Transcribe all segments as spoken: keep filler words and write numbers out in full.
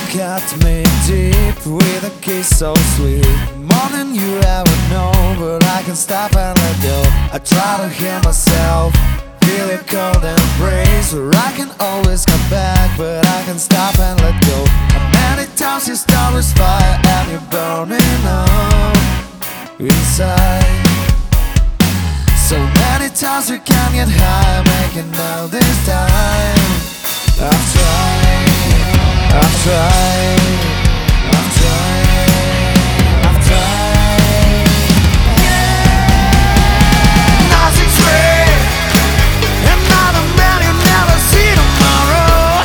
cut me deep with a kiss so sweet, more than you ever know, but I can stop and let go. I try to hear myself, feel your cold embrace, where I can always come back, but I can stop and let go. How many times your story's fire and you're burning up inside? So many times we can't get high, making all this time. I've tried, I've tried, I've tried, I've tried. Yeah. Nothing's real, another man you never see tomorrow.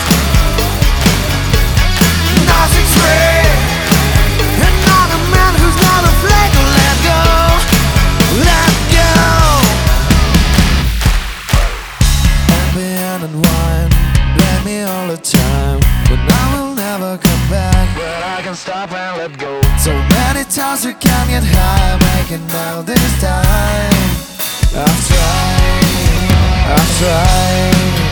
Nothing's real, another man who's not afraid to let go. Let go. Opium and wine blame me all the time, but I will never come back, but I can stop and let go. So many times we can't get high, making all this time. I've tried, I've tried.